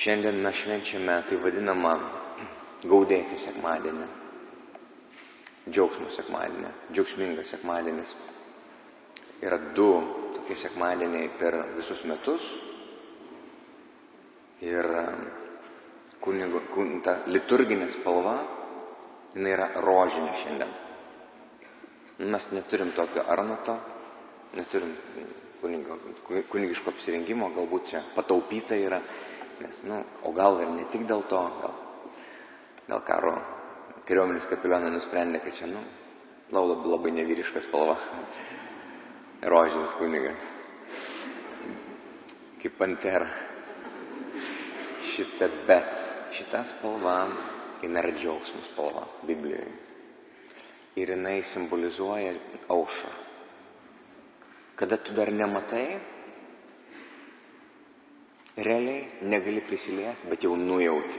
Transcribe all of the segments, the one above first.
Šiandien mes švenčiame tai vadinamą gaudėti sekmadienį, džiaugsmo sekmadienį, džiaugsmingas sekmadienis. Yra 2 tokie sekmadieniai per visus metus ir ta liturginė spalva, jinai yra rožinė šiandien. Mes neturim tokio arnoto, neturim kunigiško apsirengimo, galbūt čia pataupyta yra, nes, o gal ir ne tik dėl to, gal kariuomenės kapelionai nusprendė, kad čia, labai nevyriška spalva, rožinis kunigas, kaip pantera. Šita spalva, jinai yra džiaugsmo spalva Biblijoje. Ir jinai simbolizuoja aušrą. Kada tu dar nematai, realiai negali prisiliesti, bet jau nujauti.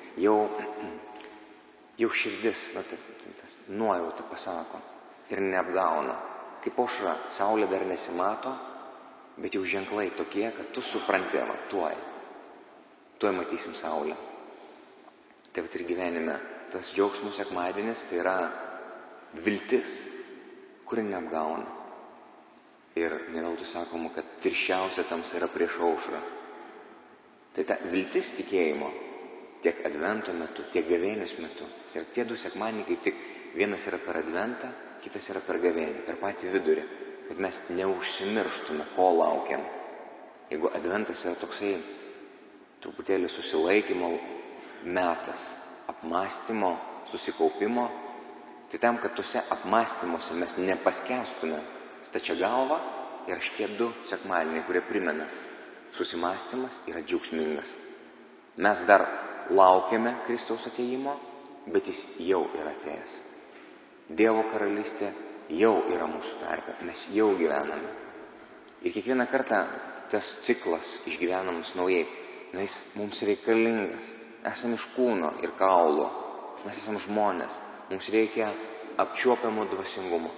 Jau širdis, tas nuojauta pasako ir neapgauna. Kaip aušra, saulė dar nesimato, bet jau ženklai tokie, kad tu supranti, tuoj matysim saulę. Tai ir gyvenime tas džiaugsmo sekmadienis, tai yra viltis, kuri neapgauna. Ir neveltui sakoma, kad tirščiausia tamsa yra prieš aušrą. Tai ta viltis tikėjimo tiek advento metu, tiek gavėnios metu. Ir tie 2 sekmadieniai, kaip tik vienas yra per adventą, kitas yra per gavėnį, per patį vidurį. Kad mes neužsimirštume, ko laukiam. Jeigu adventas yra toksai truputėlį susilaikymo metas, apmąstymo, susikaupimo, tai tam, kad tuose apmąstymuose mes nepaskęstume stačia galva, yra šitie 2 sekmadieniai, kurie primena, susimąstymas yra džiaugsmingas. Mes dar laukiame Kristaus atėjimo, bet jis jau yra atėjęs. Dievo karalystė jau yra mūsų tarpe, mes jau gyvename. Ir kiekvieną kartą tas ciklas išgyvenamas naujai, jis mums reikalingas. Esame iš kūno ir kaulo, mes esame žmonės, mums reikia apčiuopiamo dvasingumo.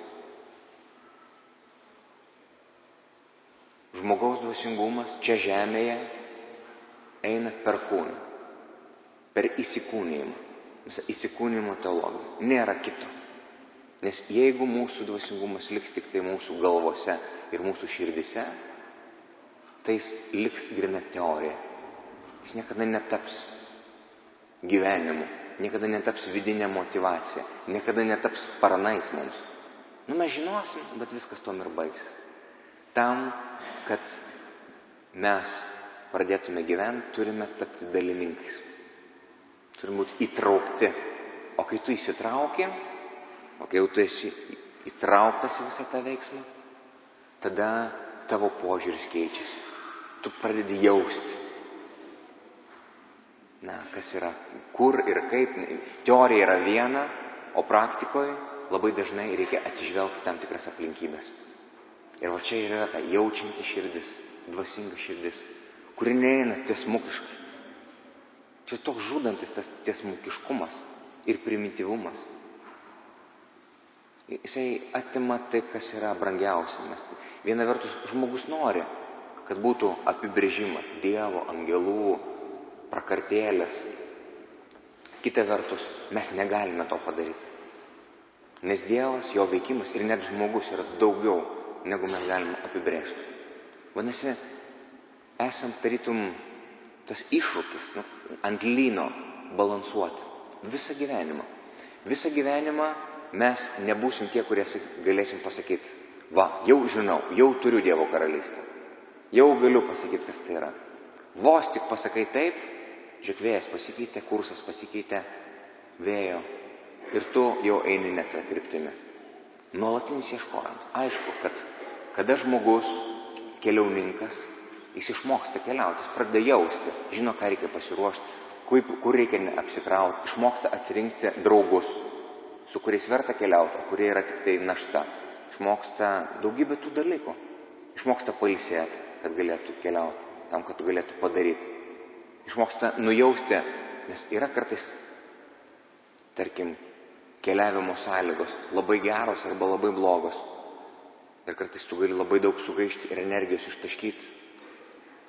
Žmogaus dvasingumas čia žemėje eina per kūną, per įsikūnijimą, visą įsikūnijimo teologiją. Nėra kito. Nes jeigu mūsų dvasingumas liks tik tai mūsų galvose ir mūsų širdise, tai jis liks grina teorija. Jis niekada netaps gyvenimu, niekada netaps vidinė motyvacija, niekada netaps paranais mums. Mes žinosim, bet viskas tom ir baigsis. Tam, kad mes pradėtume gyventi, turime tapti dalininkais. Turime būti įtraukti. O kai tu įsitrauki, kai jau tu esi įtrauktas į visą tą veiksmą, tada tavo požiūris keičiasi. Tu pradedi jausti. Kas yra, kur ir kaip. Teorija yra viena, o praktikoje labai dažnai reikia atsižvelgti tam tikras aplinkybės. Ir čia yra ta jaučianti širdis, dvasinga širdis, kuri neina tiesmukiškai. Čia toks žudantis tas tiesmukiškumas ir primityvumas. Jisai atima tai, kas yra brangiausia. Nes viena vertus žmogus nori, kad būtų apibrėžimas Dievo, angelų, prakartėlės. Kita vertus, mes negalime to padaryti. Nes Dievas, jo veikimas ir net žmogus yra daugiau, negu mes galime apibrėžti. Vadinasi, esam tarytum tas iššūkis, ant lyno balansuoti visą gyvenimą. Visą gyvenimą mes nebūsim tie, kurie galėsim pasakyti, jau žinau, jau turiu Dievo karalystę. Jau galiu pasakyti, kas tai yra. Vos tik pasakai taip, žiūrėk, vėjas pasikeitė, kursas pasikeitė, vėjo. Ir tu jau eini ne tą kryptimį. Nuolatinis ieškojimas. Aišku, kad kada žmogus, keliauninkas, jis išmoksta keliauti, jis pradeda jausti, žino, ką reikia pasiruošti, kur reikia apsikrauti, išmoksta atsirinkti draugus, su kuriais verta keliauti, kurie yra tik tai našta. Išmoksta daugybę tų dalykų. Išmoksta pailsėti, kad galėtų keliauti, tam, kad galėtų padaryti. Išmoksta nujausti, nes yra kartais, tarkim, keliavimo sąlygos labai geros arba labai blogos. Ir kartais tu gali labai daug sugaišti ir energijos ištaškyti.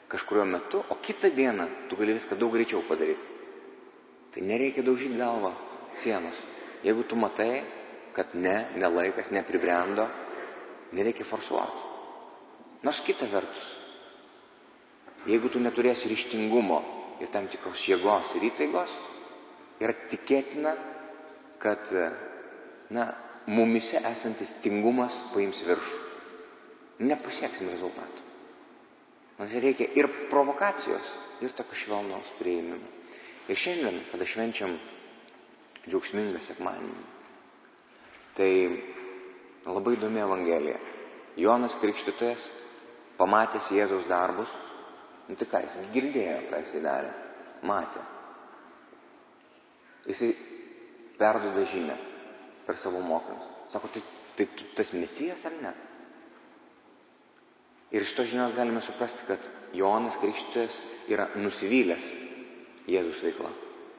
kažkurio metu, o kitą dieną tu gali viską daug greičiau padaryti. Tai nereikia daužyti galvą sienos. Jeigu tu matai, kad ne laikas, nepribrendo, nereikia forsuoti. Nors kita vertus, jeigu tu neturėsi ryžtingumo ir tam tikros jėgos ir įtaigos, yra tikėtina, kad mumise esantis tingumas paims viršų. Nepasieksim rezultatų. Mums reikia ir provokacijos, ir tokio švelnaus priėmimo. Ir šiandien, kada švenčiam džiaugsmingą sekmadienį, tai labai įdomi Evangelija. Jonas Krikštytojas, pamatęs Jėzaus darbus, tai ką, jis girdėjo, ką jis darė, matė. Jisai perduoda žinią per savo mokinius. Sako, tai tu tas Mesijas ar ne? Ir iš to žinios galime suprasti, kad Jonas Krikštytojas yra nusivylęs Jėzus veikla.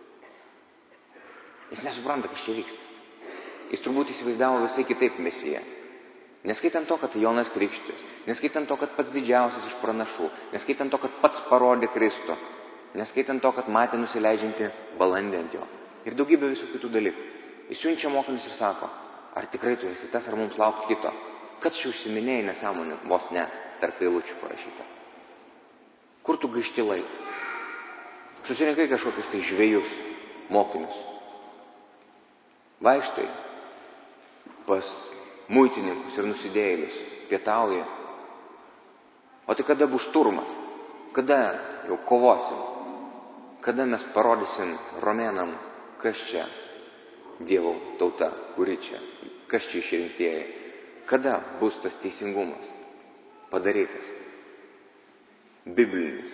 Jis nesupranta, kas čia vyksta. Jis turbūt įsivaizdavo visai kitaip Mesiją. Neskaitant to, kad Jonas Krikštytojas, neskaitant to, kad pats didžiausias iš pranašų, neskaitant to, kad pats parodė Kristų, neskaitant to, kad matė nusileidžiantį balandį ant jo. Ir daugybė visų kitų dalykų. Jis siunčia mokinius ir sako, ar tikrai tu esi tas, ar mums laukti kito? Kad čia užsiminėjai nesąmonė, vos ne, tarp eilučių parašyta. Kur tu gaišti laiką? Susirinkai kažkokius tai žvejus, mokinius. Vaikštai pas muitininkus ir nusidėjėlius, pietauja. O tai kada bus šturmas? Kada jau kovosim? Kada mes parodysim romėnam, kas čia Dievo tauta, kuri čia, kas čia išrinktieji? Kada bus tas teisingumas padarytas? Biblinis.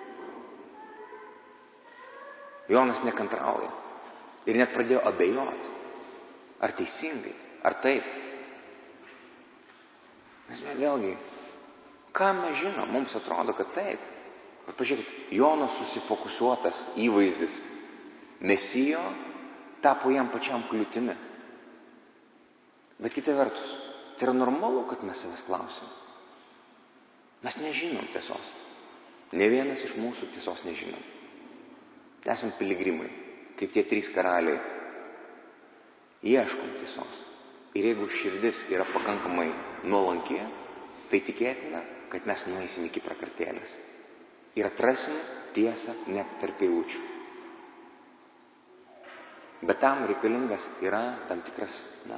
Jonas nekantrauja ir net pradėjo abejoti. Ar teisingai, ar taip? Nes vėlgi, ką mes žinom, mums atrodo, kad taip. Bet pažiūrėkit, Jono susifokusuotas įvaizdis Mesijo tapo jam pačiam kliūtimi. Bet kita vertus, tai yra normalu, kad mes savęs klausim. Mes nežinom tiesos. Ne vienas iš mūsų tiesos nežinom. Esam piligrimai, kaip tie 3 karaliai. Ieškom tiesos. Ir jeigu širdis yra pakankamai nuolanki, tai tikėtina, kad mes nueisim iki prakartėlės. Ir atrasim tiesą net tarp eilučių. Bet tam reikalingas yra tam tikras,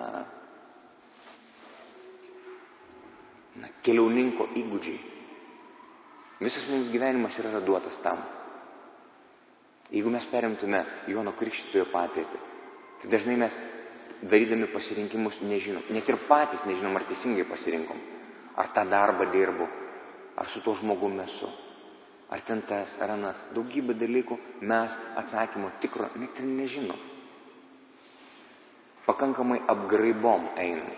keliauninko įgūdžiai. Visas mums gyvenimas yra duotas tam. Jeigu mes perimtume Jono Krikštytojo patirtį, tai dažnai mes, darydami pasirinkimus, nežinom. Net ir patys nežinom, ar teisingai pasirinkom. Ar tą darbą dirbu, ar su tuo žmogumi esu. Ar ten tas, ar anas. Daugybė dalykų mes atsakymo tikro net ir nežinom. Pakankamai apgraibom einam.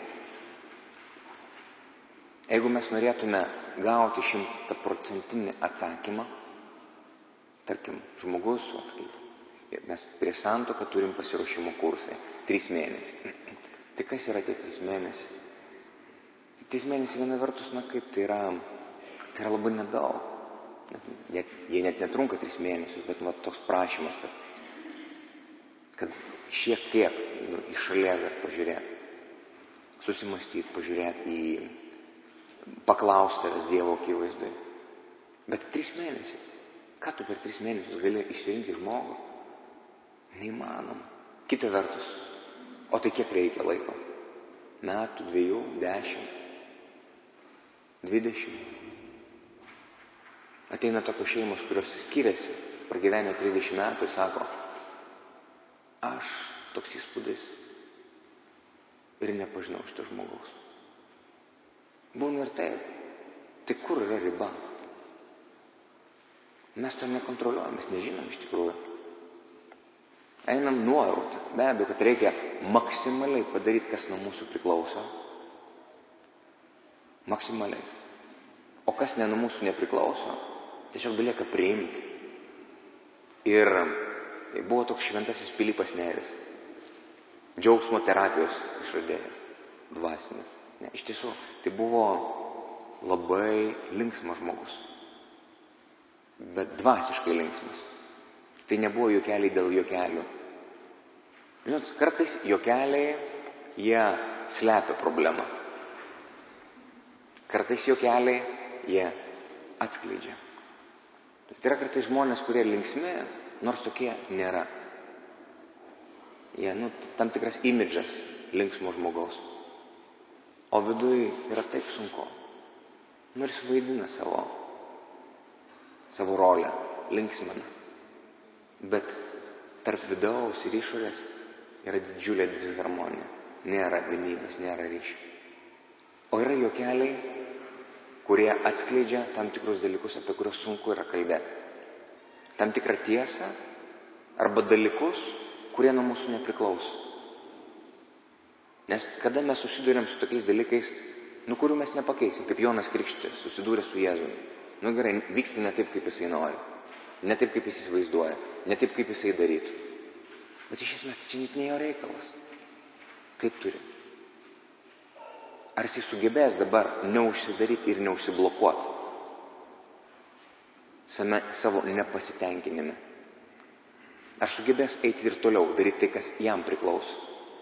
Jeigu mes norėtume gauti 100% atsakymą, tarkim, žmogus, mes prieš santuoką turim pasiruošimo kursai, 3 mėnesiai. Tai kas yra tie 3 mėnesiai? 3 mėnesiai viena vertus, kaip tai yra labai nedaug. Jie net netrunka 3 mėnesius, bet toks prašymas, kad šiek tiek iš šalies dar pažiūrėti, susimastyti, pažiūrėti paklausti savęs Dievo akivaizdai. Bet 3 mėnesiai. Ką tu per 3 mėnesius gali išsirinkti žmogų? Neįmanoma. Kita vertus, o tai kiek reikia laiko? Metų, 2, 10, 20. Ateina tokios šeimos, kurios skiriasi, pragyvenę 30 metų ir sako, aš toks įspūdis ir nepažinau šito žmogaus. Būna ir taip. Tai kur yra riba? Mes to nekontroliuojam, mes nežinom iš tikrųjų. Einam nuojautą. Be abejo, kad reikia maksimaliai padaryti, kas nuo mūsų priklauso. Maksimaliai. O kas ne nuo mūsų nepriklauso, tiesiog belieka priimti. Ir buvo toks šventasis Pilypas Nėris. Džiaugsmo terapijos išradėjas. Dvasinis. Ne, iš tiesų, tai buvo labai linksmas žmogus. bet dvasiškai linksmas. Tai nebuvo juokeliai dėl juokelių. Žinot, kartais juokeliai, jie slepia problemą. Kartais juokeliai, jie atskleidžia. Tai yra kartais žmonės, kurie linksmi, nors tokie nėra. Jie, tam tikras imidžas linksmo žmogaus. O viduj yra taip sunku. Ir jis vaidina savo rolę, linksmina. Bet tarp vidaus ir išorės yra didžiulė disharmonija. Nėra vienybės, nėra ryšio. O yra juokeliai, kurie atskleidžia tam tikrus dalykus, apie kuriuos sunku yra kalbėti. Tam tikrą tiesą arba dalykus, kurie nuo mūsų nepriklauso. Nes kada mes susidurėm su tokiais dalykais, kurių mes nepakeisim, kaip Jonas Krikštytojas susidūrė su Jėzumi. Gerai, vyksta ne taip, kaip jisai nori, ne taip, kaip jis įsivaizduoja, ne taip, kaip jisai darytų. Bet iš esmės tai čia net ne jo reikalas. Kaip turi? Ar jisai sugebės dabar neužsidaryti ir neužsiblokuoti savo nepasitenkinime? Ar sugebės eiti ir toliau, daryti tai, kas jam priklauso?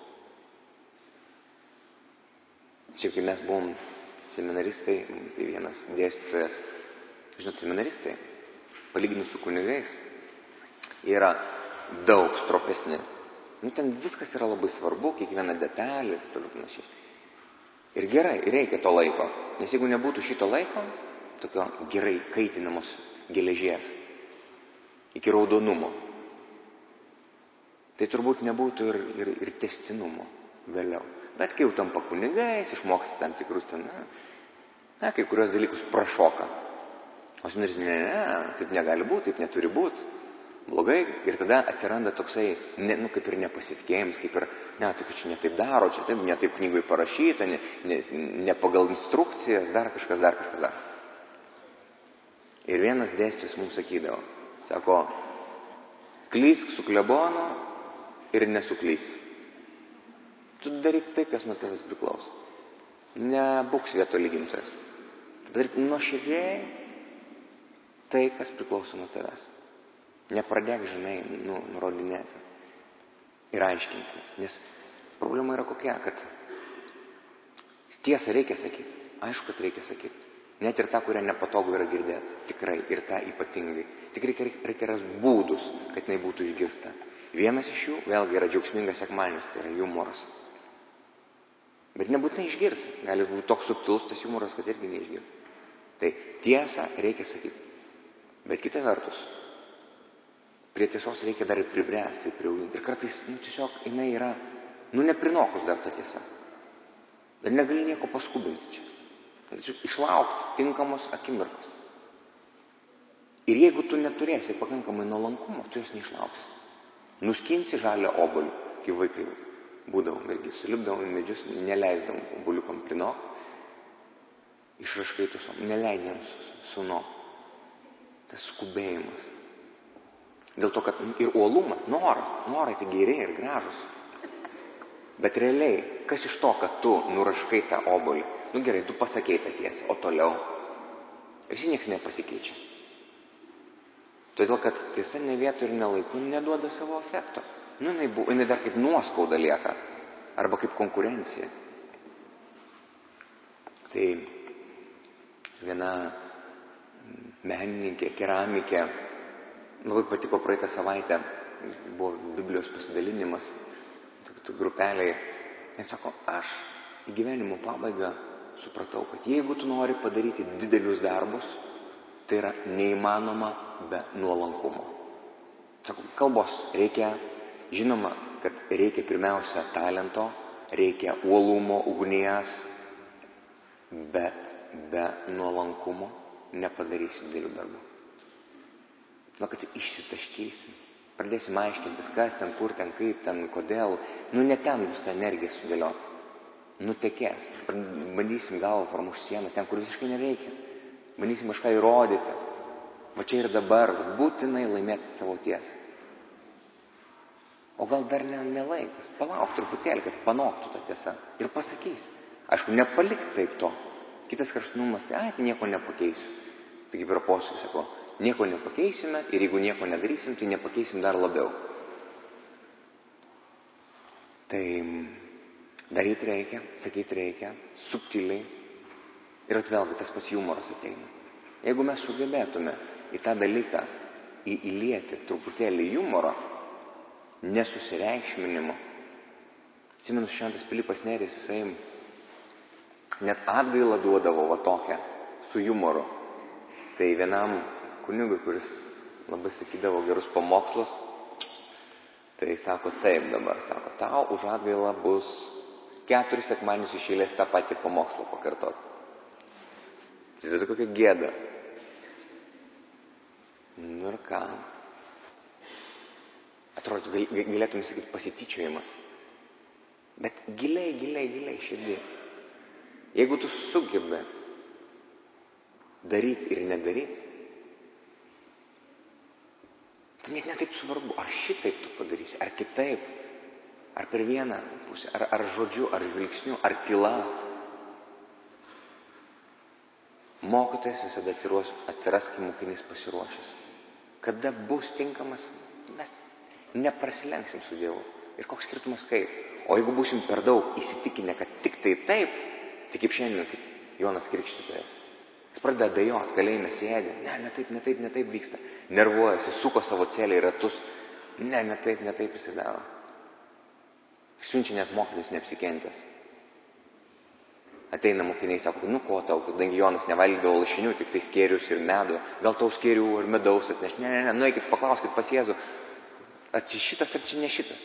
Čia, kai mes buvom seminaristai, tai vienas dėstytojas, žinot, seminaristai, palyginus su kunigais, yra daug stropesni. Ten viskas yra labai svarbu, kiekviena detalė ir toliau panašiai. Ir gerai, reikia to laiko, nes jeigu nebūtų šito laiko, tokio gerai kaitinamos geležies, iki raudonumo, tai turbūt nebūtų ir tęstinumo vėliau. Bet kai jau tampa kunigais, išmoksta tam tikrus kai kurios dalykus prašoka. O seminaris, ne, taip negali būti, taip neturi būti. Blogai. Ir tada atsiranda toksai, kaip ir nepasitikėjimas, kaip ir, tai čia ne taip daro, čia taip, ne taip knygoj parašyta, ne pagal instrukcijas, dar kažkas. Ir vienas dėstytojas mums sakydavo, sako, klysk su klebonu ir nesuklys. Tu daryk tai, kas nuo tavęs priklauso. Nebūk svieto lygintojas. Daryk nuoširdžiai tai, kas priklauso nuo tavęs. Nepradėk, nurodinėti ir aiškinti. Nes problema yra kokia, kad tiesą reikia sakyti. Aišku, kad reikia sakyti. Net ir tą, kurią nepatogu yra girdėti. Tikrai. Ir tą ypatingai. Tik reikia rasti būdus, kad jinai būtų išgirsta. Vienas iš jų, vėlgi, yra džiaugsmingas sekmadienis, tai yra humoras. Bet nebūtinai išgirs. Gali būti toks subtilus tas humoras, kad irgi neišgirs. Tai tiesą reikia sakyti. Bet kita vertus, prie tiesos reikia dar ir pribręsti, priauginti. Ir kartais, tiesiog, jinai yra, neprinokus dar ta tiesa. Ir negali nieko paskubinti čia. Tiesiog išlaukti tinkamos akimirkos. Ir jeigu tu neturėsi pakankamai nuolankumo, tu jos neišlauksi. Nuskinsi žalią obuolį, kai vaikai būdavom, irgi sulipdavom į medžius, neleisdavom obuoliukam prinokti, išraškaitus, neleidėm sunokti. Tas skubėjimas. Dėl to, kad ir uolumas, norai tai geri ir gražus. Bet realiai, kas iš to, kad tu nuraškai tą obuolį? Gerai, tu pasakei tą tiesą, o toliau? Ir niekas nepasikeičia. Todėl, kad tiesa ne vietų ir ne laiku neduoda savo efekto. Jinai dar kaip nuoskauda lieka. Arba kaip konkurencija. Tai viena menininkė, keramikė, labai patiko praeitą savaitę, buvo Biblijos pasidalinimas, grupeliai. Jis sako, aš į gyvenimo pabaigą supratau, kad jeigu tu nori padaryti didelius darbus, tai yra neįmanoma be nuolankumo. Sako, kalbos reikia, žinoma, kad reikia pirmiausia talento, reikia uolumo, ugnies, bet be nuolankumo nepadarysi didelių darbų. Kad išsitaškysim, pradėsim aiškintis, kas ten, kur ten, kaip ten, kodėl. Ne ten bus ta energija sudėliota. Nutekės. Bandysim galvą pramušti sieną ten, kur visiškai nereikia. Bandysim kažką įrodyti. Va čia ir dabar, būtinai laimėti savo tiesą. O gal dar ne laikas. Palauk truputėlį, kad panoktų tą tiesą. Ir pasakys. Aišku, nepalik taip to. Kitas kraštutinumas, tai nieko nepakeisiu. Tai kaip yra posūkis, sako, Nieko nepakeisime ir jeigu nieko nedarysim, tai nepakeisim dar labiau. Tai daryti reikia, sakyti reikia, subtiliai ir vėlgi tas pats humoras ateina. Jeigu mes sugebėtume į tą dalyką įlieti truputėlį humoro, nesusireikšminimo. Atsimenu, šventas Pilypas Nėris, jisai net atgailą duodavo va tokią, su humoru. Tai vienam kunigui, kuris labai sakydavo gerus pamokslus, tai sako taip dabar, sako, tau už atgailą bus 4 sekmadienius iš eilės tą patį pamokslą pakartoti. Tai kokia gėda. Nu ir ką? Atrodo, galėtume sakyti pasityčiojimas. Bet giliai širdį. Jeigu tu sugebi daryti ir nedaryti, tai net netaip svarbu, ar šitaip tu padarysi, ar kitaip, ar per vieną pusę, ar žodžiu, ar žvilgsniu, ar tyla. Mokytojas visada atsiras, kai mokinys pasiruošęs. Kada bus tinkamas, mes neprasilenksim su Dievu. Ir koks skirtumas kaip. O jeigu būsim per daug įsitikinę, kad tik tai taip, tai kaip šiandien, kaip Jonas Krikštytojas. Jis pradeda abejoti, kalėjime sėdi. Ne taip vyksta. Nervuojasi, suko savo celę į ratus. Ne taip jis daro. Siunčia net mokytis neapsikentęs. Ateina mokiniai, sako, nu ko tau, kadangi Jonas nevalgydavo lašinių, tik tai skėrius ir medų. Gal tau skėrių ir medaus atneš? Ne, nueikit, paklauskit pas Jėzų. Ar čia šitas, ar čia ne šitas?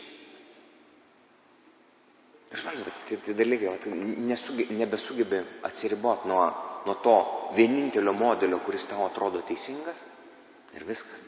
Ir suprantate, tai dalykai, nebesugebė atsiriboti nuo to vienintelio modelio, kuris tau atrodo teisingas ir viskas.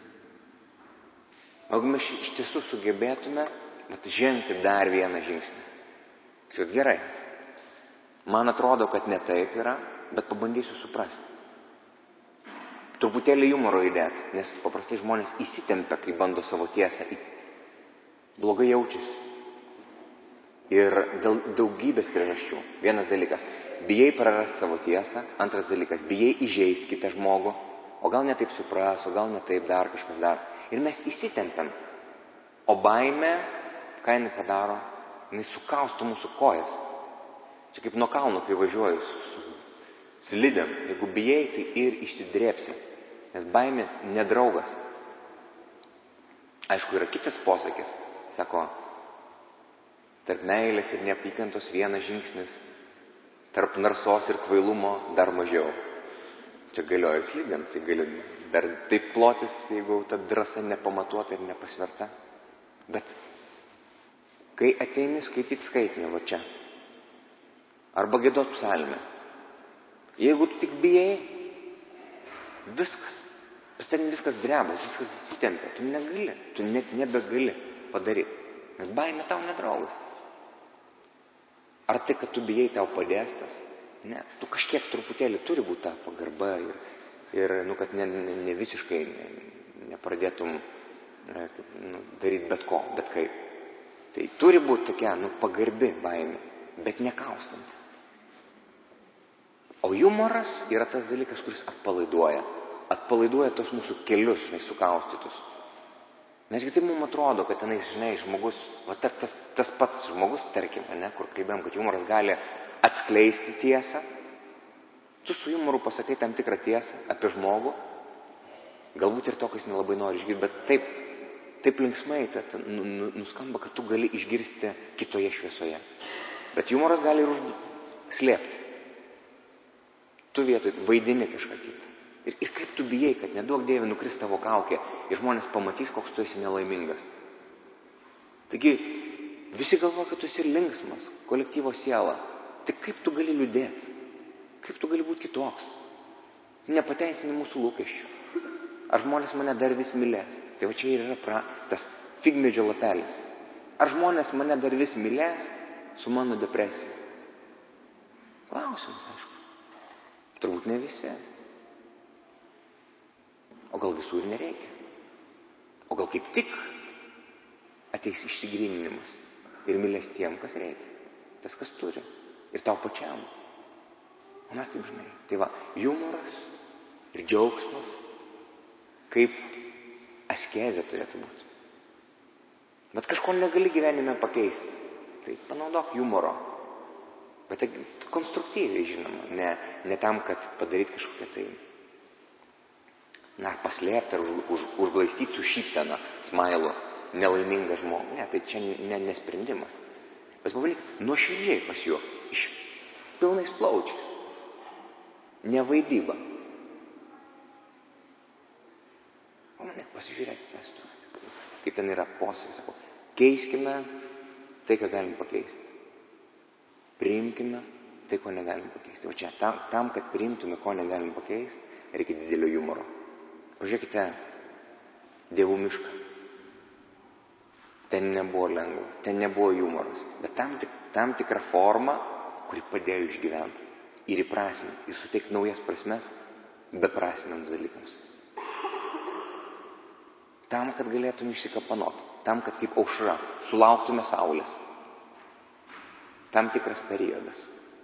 O jeigu mes iš tiesų sugebėtume žengti dar vieną žingsnį. Sakyt, gerai, man atrodo, kad ne taip yra, bet pabandysiu suprasti. Truputėlį humoro įdėti, nes paprastai žmonės įsitempia, kai bando savo tiesą. Blogai jaučiasi. Ir dėl daugybės priežasčių. Vienas dalykas, bijai prarasti savo tiesą. Antras dalykas, bijai įžeisti kitą žmogų. O gal ne taip supras, o gal ne taip dar kažkas dar. Ir mes įsitempiam. O baimė, ką jinai padaro, jinai sukausto mūsų kojas. Čia kaip nuo kalno, kai važiuoju su slidėm. Jeigu bijai, tai ir išsidrėpsi. Nes baimė nedraugas. Aišku, yra kitas posakis. Sako, tarp meilės ir neapykantos vienas žingsnis, tarp narsos ir kvailumo dar mažiau. Čia galioja ir slidėm, tai gali dar taip plotis, jeigu ta drąsa nepamatuota ir nepasverta. Bet kai ateini skaityti skaitinį, va čia, arba giedot psalmę, jeigu tu tik bijai, viskas, pas ten viskas dreba, viskas įsitempia, tu negali, tu net nebegali padaryti, nes baimė tau nedraugas. Ar tai, kad tu bijai, tau padės tas? Ne, tu kažkiek truputėlį turi būti ta pagarba ir kad ne visiškai nepradėtum daryti bet ko, bet kaip. Tai turi būti tokia, pagarbi baimė, bet nekaustanti. O humoras yra tas dalykas, kuris atpalaiduoja. Atpalaiduoja tos mūsų kelius, sukaustytus. Nesgi tai mums atrodo, kad tenais, žmogus, tas pats žmogus, tarkim, kur kalbėjom, kad humoras gali atskleisti tiesą. Tu su humoru pasakai tam tikrą tiesą apie žmogų, galbūt ir to, kas nelabai nori išgirsti, bet taip linksmai nuskamba, kad tu gali išgirsti kitoje šviesoje. Bet humoras gali ir slėpti. Tu vietoj vaidini kažką kitą. Ir kaip tu bijai, kad neduok Dieve nukris tavo kaukė ir žmonės pamatys, koks tu esi nelaimingas. Taigi, visi galvoja, kad tu esi linksmas, kolektyvo siela. Tai kaip tu gali liūdėti? Kaip tu gali būti kitoks? Nepateisini mūsų lūkesčių. Ar žmonės mane dar vis mylės? Tai va čia ir yra tas figmedžio lapelis. Ar žmonės mane dar vis mylės su mano depresija? Klausimas, aišku. Turbūt ne visi. O gal visų ir nereikia? O gal kaip tik ateis išsigryninimas ir mylės tiem, kas reikia. Tas, kas turi. Ir tau pačiam. O mes taip žinai. Tai va, humoras ir džiaugsmas kaip askezė turėtų būti. Bet kažko negali gyvenime pakeisti. Tai panaudok humoro. Bet konstruktyviai, žinoma. Ne tam, kad padaryti kažkokią tai, paslėpti ar užglaistyti su šypsena, smailu, nelaimingą žmogų. Ne, tai čia nesprendimas. Bet pavalgyk nuoširdžiai pasijuok, iš pilnais plaučiais. Ne vaidyba. Pamatyk, pasižiūrėkite tą situaciją. Kaip ten yra posakis, sakau, keiskime tai, ką galim pakeisti. Priimkime tai, ko negalim pakeisti. O čia, tam, kad priimtume, ko negalim pakeisti, reikia didelio humoro. Pažiūrėkite Dievų mišką. Ten nebuvo lengva, ten nebuvo humoras, bet tam tikra forma, kuri padėjo išgyventi ir įprasminti, ir suteikti naujas prasmes beprasmiams dalykams. Tam, kad galėtume išsikapanoti, tam, kad kaip aušra sulauktume saulės. Tam tikras periodas.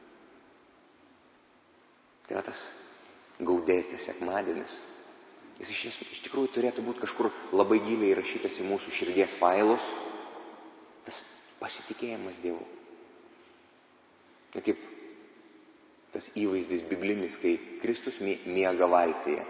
Tai yra tas gaudėtis sekmadienis. Jis iš tikrųjų turėtų būti kažkur labai giliai įrašytas į mūsų širdies failus. Tas pasitikėjimas Dievu. Ir kaip tas įvaizdis biblinis, kai Kristus miega valtyje.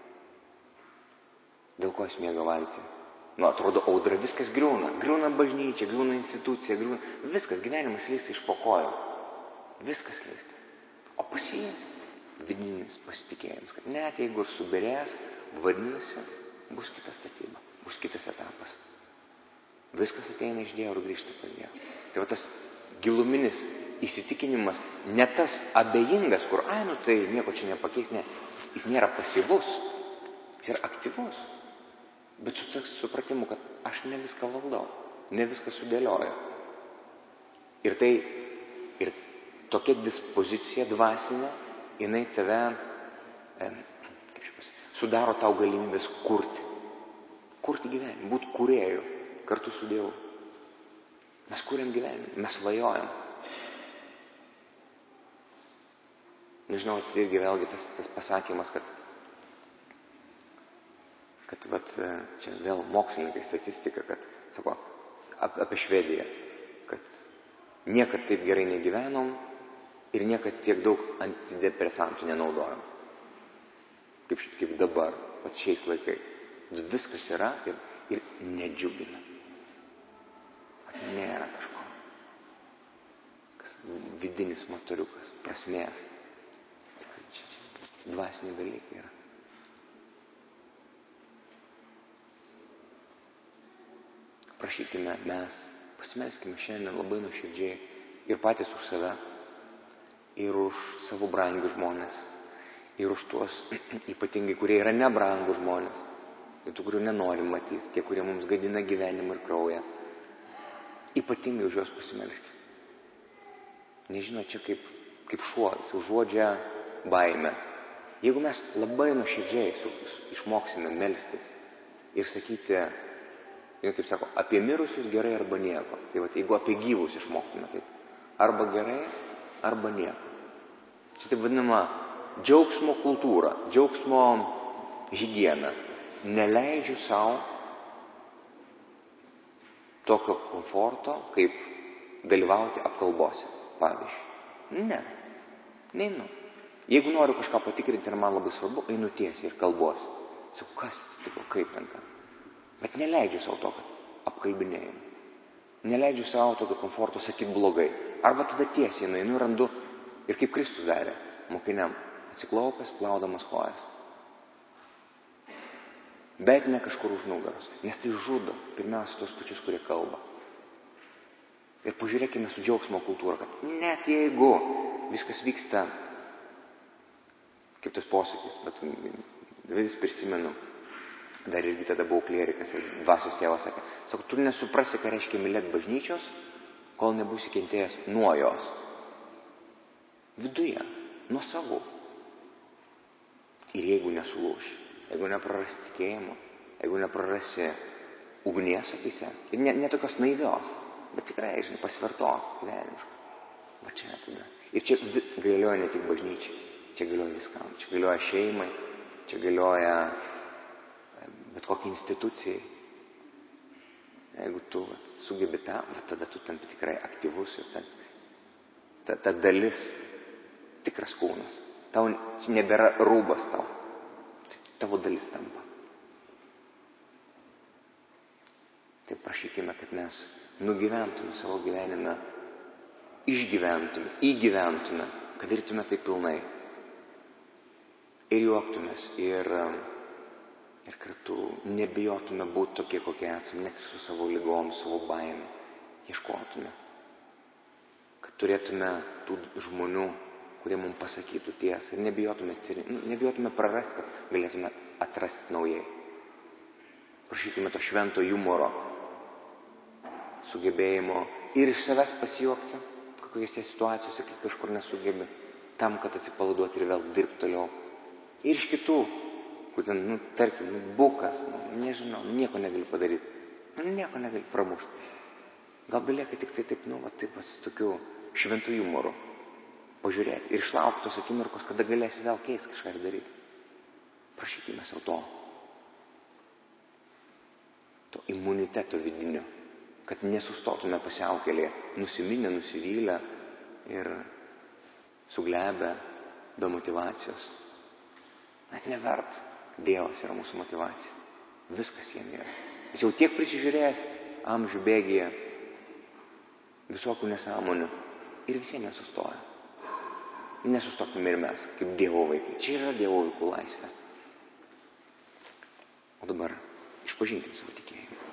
Dėl ko jis miega valtyje? Atrodo audra, viskas griūna. Griūna bažnyčia, griūna institucija, viskas, gyvenimas leista iš po kojų. Viskas leista. O pas jį vidinis pasitikėjimas, kad net jeigu ir subirės, vadinasi, bus kita statyba, bus kitas etapas. Viskas ateina iš Dievo ir grįžta pas Dievą. Tai va tas giluminis įsitikinimas, ne tas abejingas, kur, tai nieko čia nepakeis, ne, jis nėra pasyvus, jis yra aktyvus. Bet su supratimu, kad aš ne viską valdau, ne viską sudėlioju. Ir tokia dispozicija dvasinė, jinai tave sudaro tau galimybės kurti. Kurti gyvenimą, būti kūrėju kartu su Dievu. Mes kūrėm gyvenimą, mes svajojam. Nežinau, tai irgi vėlgi tas pasakymas, kad čia vėl mokslininkai statistika, kad, sako, apie Švediją, kad niekad taip gerai negyvenom ir niekad tiek daug antidepresantų nenaudojom. Kaip dabar, šiais laikais. Viskas yra ir nedžiugina. Nėra kažko. Kas vidinis motoriukas, prasmės. Čia dvasiniai dalykai yra. Prašykime mes, pasimelskime šiandien labai nuoširdžiai ir patys už save, ir už savo brangius žmonės, ir už tuos ypatingai, kurie yra nebrangūs žmonės, ir tų, kurių nenorim matyti, tie, kurie mums gadina gyvenimą ir kraują. Ypatingai už juos pasimelskime. Nežinau, čia kaip šuo, jis užuodžia baimę. Jeigu mes labai nuoširdžiai išmoksime melstis ir sakyti, kaip sako, apie mirusius gerai arba nieko. Tai jeigu apie gyvus išmoktume, tai arba gerai, arba nieko. Čia taip vadinama džiaugsmo kultūra, džiaugsmo higiena. Neleidžiu savo tokio komforto, kaip dalyvauti apkalbose, pavyzdžiui. Neinu. Jeigu noriu kažką patikrinti ir man labai svarbu, einu tiesiai ir kalbuosi. Sakau, kas atsitiko, kaip ten ką. Bet neleidžiu savo tokio apkalbinėjimo. Neleidžiu savo tokio komforto sakyti blogai. Arba tada tiesiai nueinu ir randu, ir kaip Kristus darė, mokiniam, atsiklaupęs, plaudamas kojas. Bet ne kažkur už nugaros, nes tai žudo pirmiausia tos pačius, kurie kalba. Ir pažiūrėkime su džiaugsmo kultūra, kad net jeigu viskas vyksta, kaip tas posakis, bet vis prisimenu, dar irgi tada buvau klierikas ir dvasios tėvas sakė, sako, tu nesuprasi, ką reiškia mylėti bažnyčios, kol nebūsi kentėjęs nuo jos. Viduje, nuo savų. Ir jeigu nesulūši, jeigu neprarasi tikėjimo, jeigu neprarasi ugnies akyse, ir ne tokios naivios, bet tikrai, pasvertos gyvenimiškos. Va čia tada. Ir čia galioja ne tik bažnyčiai, čia galioja viskam. Čia galioja šeimai, čia galioja bet kokiai institucijai. Jeigu tu sugebi tą, tada tu tampi tikrai aktyvus ir ta dalis, tikras kūnas. Tau nebėra rūbas tau. Tavo dalis tampa. Tai prašykime, kad mes nugyventume savo gyvenime, išgyventume, įgyventume, kad darytume tai pilnai. Ir juoktumės, ir kartu nebijotume būti tokie, kokie esame, net ir su savo lygom, savo baime. Ieškotume. Kad turėtume tų žmonių, kurie mums pasakytų tiesą. Ir nebijotume prarasti, kad galėtume atrasti naujai. Prašykime to švento jumoro, sugebėjimo ir iš savęs pasijuokti, kokiose situacijose, kai kažkur nesugebi, tam, kad atsipalaiduoti ir vėl dirbti toliau. Ir iš kitų, kur ten, tarkim, bukas, nežinau, nieko negali padaryti, nieko negali pramušti. Gal belieka tik tai taip, taip su tokiu šventu jumoru pažiūrėti ir išlaukti tos akimirkos, kada galėsi vėl keisti kažką ir daryti. Prašykime savo to imuniteto vidinio, kad nesustotume pusiaukelėje, nusiminę, nusivylę ir suglebę be motyvacijos. Net nevert. Dievas yra mūsų motyvacija. Viskas jam yra. Jis jau tiek prisižiūrėjęs amžių bėgyje visokių nesąmonių ir visiems nesustoja. Nesustokime ir mes, kaip Dievo vaikai. Čia yra Dievo vaikų laisvė. O dabar išpažinkim savo tikėjimą.